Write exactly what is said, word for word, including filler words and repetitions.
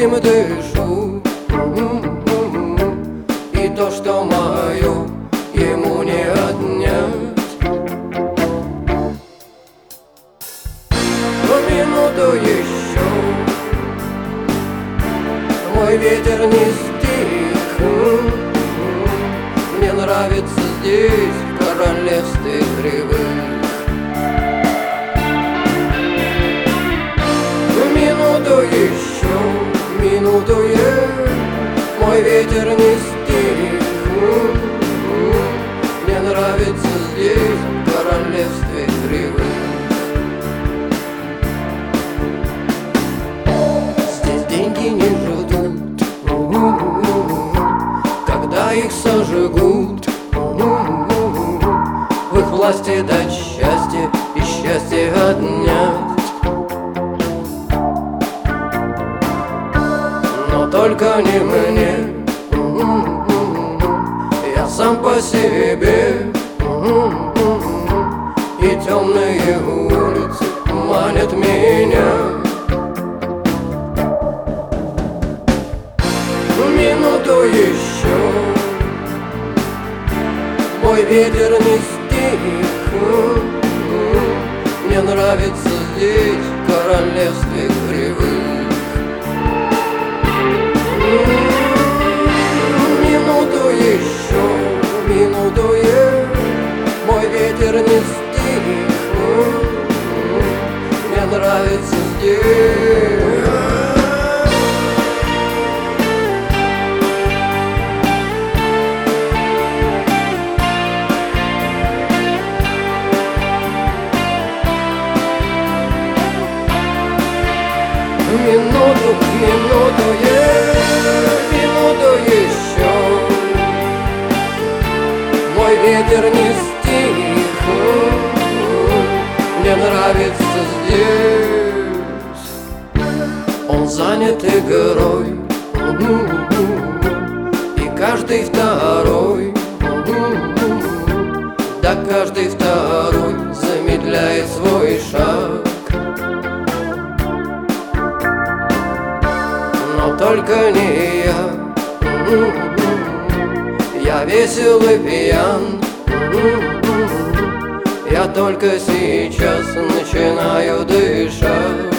этим дышу. И то, что мое, ему не отнять. Но минуту еще мой ветер не стих. Мне нравится здесь, в королевстве кривых. Минуту еще, минуту е, мой ветер не стих. Мне нравится здесь, в королевстве кривых. Здесь деньги не ждут, когда их сожгут. В их власти дать счастье и счастье отнять. Но только не мне, я сам по себе. И темные улицы манят меня. Минуту еще, мой ветер не стих. Мне нравится здесь, в королевстве кривых. Минуту еще, минуту е, мой ветер не стих. Мне нравится здесь. Минуту, минуту е, минуту еще, мой ветер не стих. Мне нравится здесь. Он занят игрой, и каждый второй, да каждый второй замедляет свой шаг. Но только не я, я весел и пьян. Я только сейчас начинаю дышать.